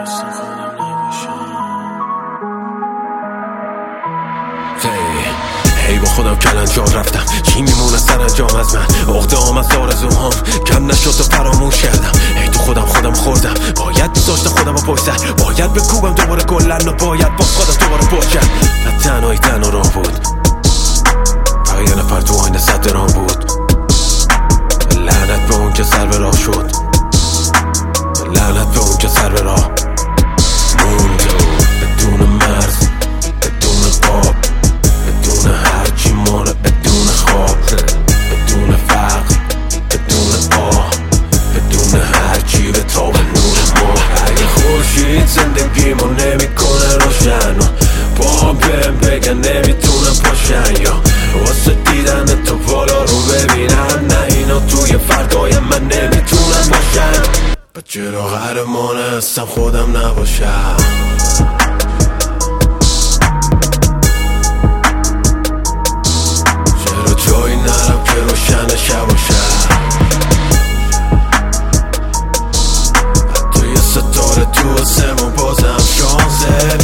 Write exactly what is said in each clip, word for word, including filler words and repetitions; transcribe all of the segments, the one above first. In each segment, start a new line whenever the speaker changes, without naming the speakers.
میخواستم خودم نباشم.
هی با خودم کلنجار رفتم، چی میمونه سر انجام از من؟ عقده هم از آرزوهام کم نشد و فراموش کردم. هی تو خودم خودم خوردم، باید میذاشتم خودم رو پشت سر، باید بکوبم دوباره گلن و باید با خودم دوباره پشت کرد. و تنهایی تنها راه بود، و یه نفر تو آینه صد راه بود. لعنت به اون که سر به راه شد، لعنت به اون که سر به راه موند. بدون مرز، بدون قاب، بدون هرچی مانه، بدون خواب، بدون فقر، بدون آه، بدون هرچی به تاب نور ماه. اگه خورشید زندگیمو نمیکنه روشن و با هم بهم بگن نمیتونم پاشن، یا واسه دیدن تو بالا رو ببینن، نه اینا توی فردای من نمیتونن باشن. با چرا قهرمان هستم خودم نباشم؟ جایی نرم که روشن شب و شب، حتی یه ستاره تو آسمون بازم شانسه.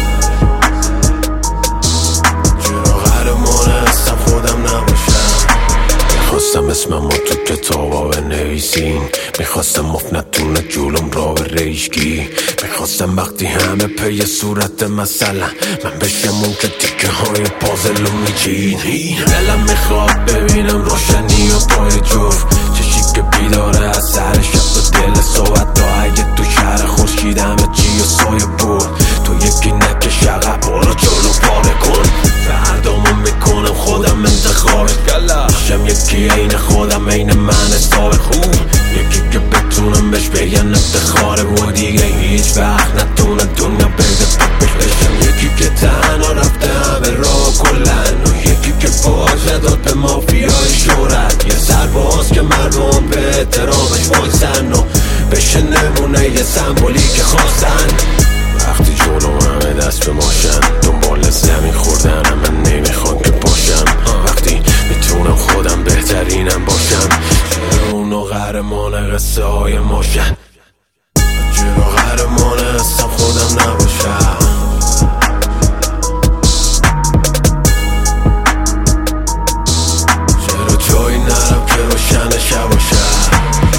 چرا قهرمان هستم خودم نباشم؟ میخواستم اسمم رو تو کتابا بنویسین، میخواستم مفت نتونه جلوم را به ریشگی، میخواستم وقتی همه پی صورت مثلا من بشم اون که تیکه های پازل رو میچین. دلم میخواد ببینم روشنی و پای جفت، چشی که بیداره از سر شب و دل صحبت تا اگه تو شهر خورشید همه چی و سایه برد، تو یکی نکش عقب برو جلو پاره کن. فردامو میکنم خودم انتخابت، میشم یکی عین خودم عین من حساب خوب، یکی که بتونم بهش بگن افتخاره و دیگه هیچ وقت نتونه دنیا بده پاکش بشم. یکی که تنها رفته همه راه کلن و یکی که باشه داد به مافیای شهرت، یه سرباز که مردم به احترامش وایسن و بشه نمونه یه سمبولی که خواستن. وقتی جلو همه دست به ماشن دنبال زمین خوردن من نمیخوان که باشم، وقتی میتونم خودم بهترینم باشم. چرا اونو قهرمان قصه های ماشن؟ چرا قهرمان هستم خودم نباشم؟ چرا جایی نرم که روشن شب و شب،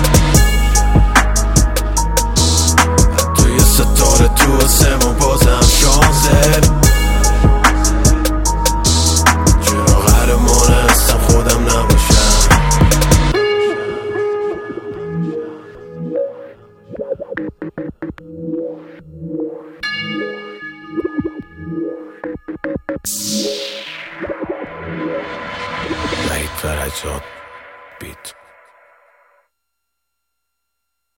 حتی یه ستاره تو آسمون بازم شانسه. چرا قهرمان هستم خودم نباشم؟ وحید فرجاد بیت.